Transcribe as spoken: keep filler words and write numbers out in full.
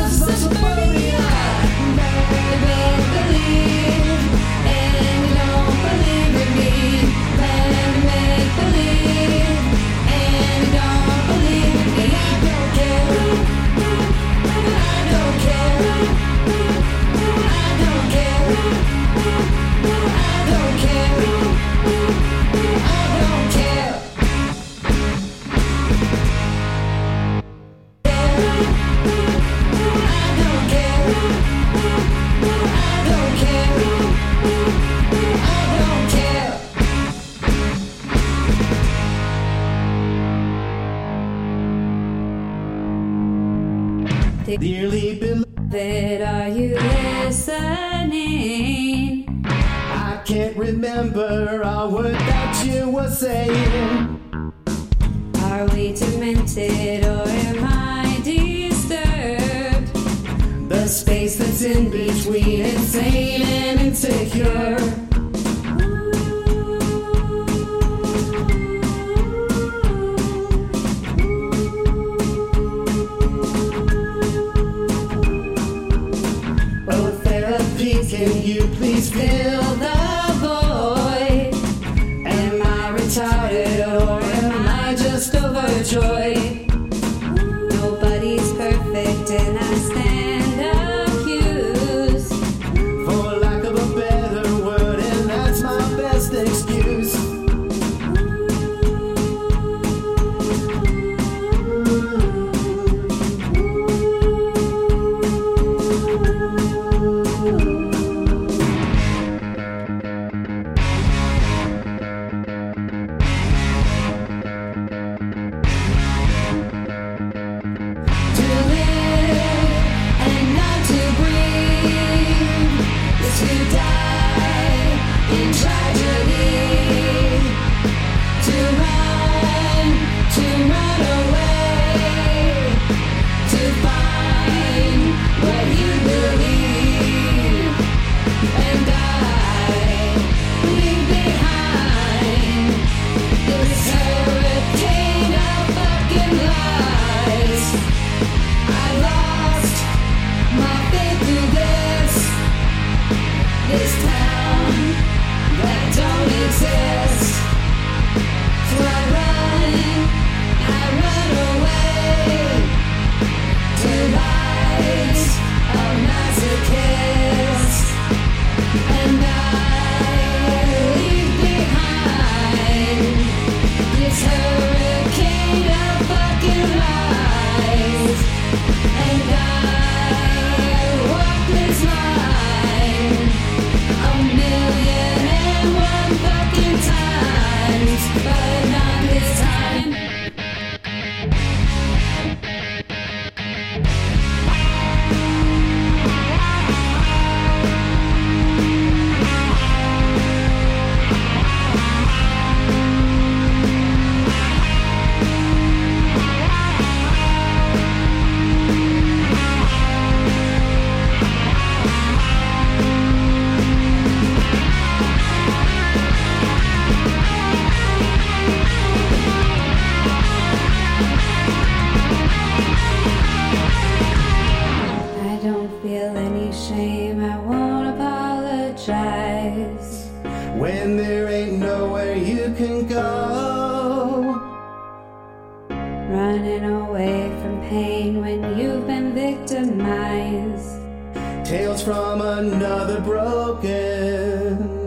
suburbia. Make believe, and you don't believe in me. Let me make believe, and you don't believe in me. I don't care. I don't care. I don't care. I don't care. I don't care. Dearly beloved, Are you listening? I can't remember a word that you were saying. Are we demented or am I disturbed? The space that's in between insane and insecure. Oh, therapy, can you please fill the void? Am I retarded or am I just overjoyed? Nobody's perfect and I stand accused. For lack of a better word, and that's my best excuse. To live and not to breathe is to die in tragedy. To run, to run away, to find what you believe, and I leave behind this hurricane of fucking lies. I lost my faith through this, this town that don't exist. So I run, I run away to lies of masochists, and I leave behind this hurricane of fucking lies. And I walk this line a million and one fucking times, but not this time. I don't feel any shame, I won't apologize. When there ain't nowhere you can go, Running away from pain when you've been victimized. tales from another broken